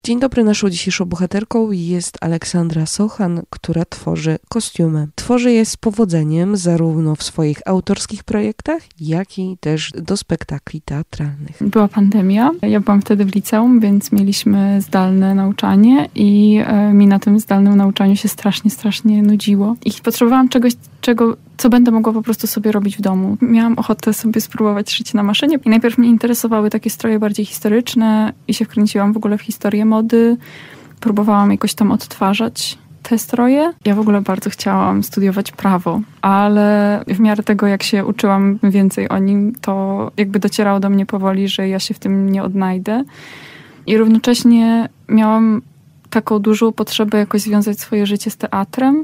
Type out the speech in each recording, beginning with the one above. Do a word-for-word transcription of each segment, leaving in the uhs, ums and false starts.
Dzień dobry, naszą dzisiejszą bohaterką jest Aleksandra Sochan, która tworzy kostiumy. Tworzy je z powodzeniem zarówno w swoich autorskich projektach, jak i też do spektakli teatralnych. Była pandemia, ja byłam wtedy w liceum, więc mieliśmy zdalne nauczanie i e, mi na tym zdalnym nauczaniu się strasznie, strasznie nudziło. I potrzebowałam czegoś, czego, co będę mogła po prostu sobie robić w domu. Miałam ochotę sobie spróbować szyć na maszynie i najpierw mnie interesowały takie stroje bardziej historyczne i się wkręciłam w ogóle w historię mody. Próbowałam jakoś tam odtwarzać te stroje. Ja w ogóle bardzo chciałam studiować prawo, ale w miarę tego, jak się uczyłam więcej o nim, to jakby docierało do mnie powoli, że ja się w tym nie odnajdę. I równocześnie miałam taką dużą potrzebę jakoś związać swoje życie z teatrem.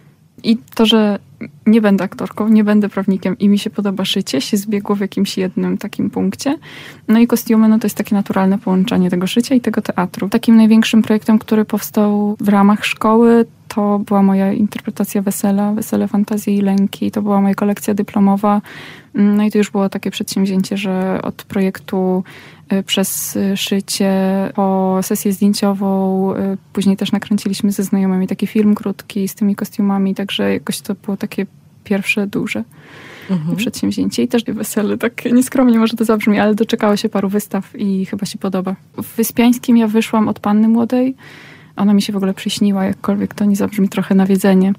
I to, że nie będę aktorką, nie będę prawnikiem i mi się podoba szycie, się zbiegło w jakimś jednym takim punkcie. No i kostiumy, no to jest takie naturalne połączenie tego szycia i tego teatru. Takim największym projektem, który powstał w ramach szkoły, to była moja interpretacja Wesela, Wesele, Fantazje i Lęki. To była moja kolekcja dyplomowa. No i to już było takie przedsięwzięcie, że od projektu przez szycie po sesję zdjęciową, później też nakręciliśmy ze znajomymi taki film krótki z tymi kostiumami, także jakoś to było takie pierwsze duże mhm. przedsięwzięcie. I też wesele, tak nieskromnie może to zabrzmi, ale doczekało się paru wystaw i chyba się podoba. W Wyspiańskim ja wyszłam od Panny Młodej. Ona mi się w ogóle przyśniła, jakkolwiek to nie zabrzmi trochę nawiedzenie.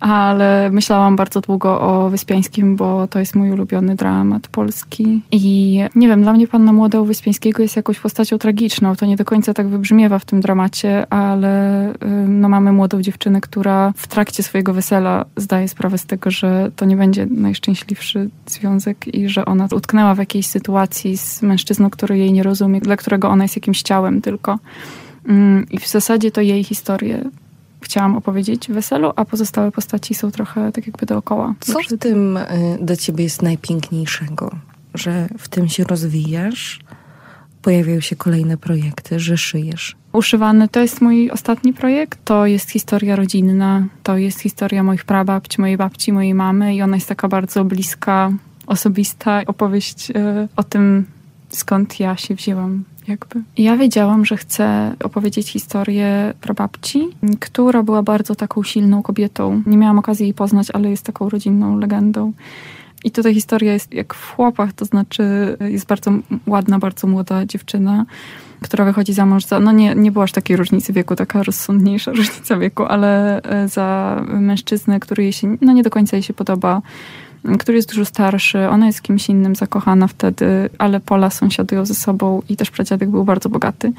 Ale myślałam bardzo długo o Wyspiańskim, bo to jest mój ulubiony dramat polski. I nie wiem, dla mnie Panna Młoda u Wyspiańskiego jest jakąś postacią tragiczną. To nie do końca tak wybrzmiewa w tym dramacie, ale no, mamy młodą dziewczynę, która w trakcie swojego wesela zdaje sprawę z tego, że to nie będzie najszczęśliwszy związek i że ona utknęła w jakiejś sytuacji z mężczyzną, który jej nie rozumie, dla którego ona jest jakimś ciałem tylko. I w zasadzie to jej historię chciałam opowiedzieć w weselu, a pozostałe postaci są trochę tak jakby dookoła. Co w tym dla ciebie jest najpiękniejszego? Że w tym się rozwijasz, pojawiają się kolejne projekty, że szyjesz? Uszywany to jest mój ostatni projekt. To jest historia rodzinna. To jest historia moich prababci, mojej babci, mojej mamy i ona jest taka bardzo bliska, osobista. Opowieść o tym, skąd ja się wzięłam. Jakby. Ja wiedziałam, że chcę opowiedzieć historię prababci, która była bardzo taką silną kobietą. Nie miałam okazji jej poznać, ale jest taką rodzinną legendą. I tutaj historia jest jak w Chłopach, to znaczy jest bardzo ładna, bardzo młoda dziewczyna, która wychodzi za mąż za, no nie, nie było aż takiej różnicy wieku, taka rozsądniejsza różnica wieku, ale za mężczyznę, który jej się, no nie do końca jej się podoba, który jest dużo starszy, ona jest kimś innym zakochana wtedy, ale pola sąsiadują ze sobą i też pradziadek był bardzo bogaty,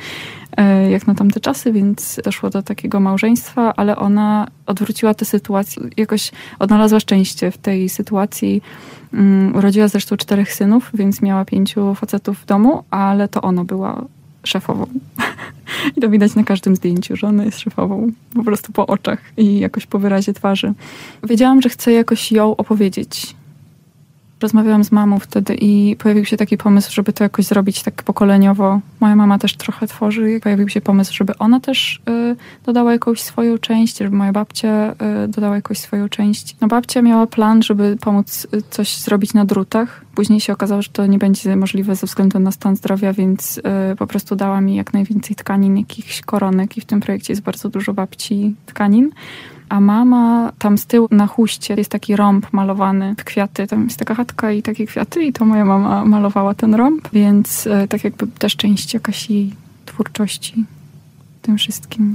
jak na tamte czasy, więc doszło do takiego małżeństwa, ale ona odwróciła tę sytuację, jakoś odnalazła szczęście w tej sytuacji. Urodziła zresztą czterech synów, więc miała pięciu facetów w domu, ale to ona była szefową. I to widać na każdym zdjęciu, że ona jest szefową. Po prostu po oczach i jakoś po wyrazie twarzy. Wiedziałam, że chcę jakoś ją opowiedzieć. Rozmawiałam z mamą wtedy i pojawił się taki pomysł, żeby to jakoś zrobić tak pokoleniowo. Moja mama też trochę tworzy. Pojawił się pomysł, żeby ona też y, dodała jakąś swoją część, żeby moja babcia y, dodała jakąś swoją część. No babcia miała plan, żeby pomóc y, coś zrobić na drutach. Później się okazało, że to nie będzie możliwe ze względu na stan zdrowia, więc y, po prostu dała mi jak najwięcej tkanin, jakichś koronek i w tym projekcie jest bardzo dużo babci tkanin. A mama tam z tyłu na huście jest taki rąb malowany w kwiaty. Tam jest taka chatka i takie kwiaty i to moja mama malowała ten rąb, więc e, tak jakby też część jakaś jej twórczości w tym wszystkim.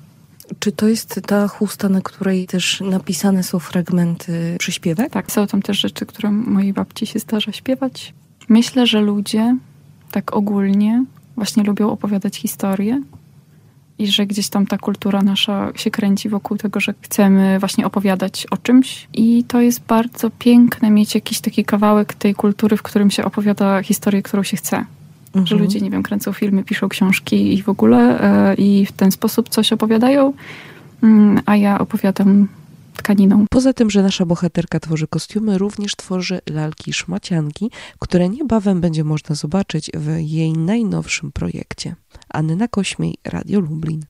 Czy to jest ta chusta, na której też napisane są fragmenty przyśpiewek? Tak, są tam też rzeczy, które mojej babci się zdarza śpiewać. Myślę, że ludzie tak ogólnie właśnie lubią opowiadać historie. I że gdzieś tam ta kultura nasza się kręci wokół tego, że chcemy właśnie opowiadać o czymś. I to jest bardzo piękne mieć jakiś taki kawałek tej kultury, w którym się opowiada historię, którą się chce. Mhm. Że ludzie, nie wiem, kręcą filmy, piszą książki i w ogóle yy, i w ten sposób coś opowiadają, yy, a ja opowiadam tkaniną. Poza tym, że nasza bohaterka tworzy kostiumy, również tworzy lalki szmacianki, które niebawem będzie można zobaczyć w jej najnowszym projekcie. Anna Kośmiej, Radio Lublin.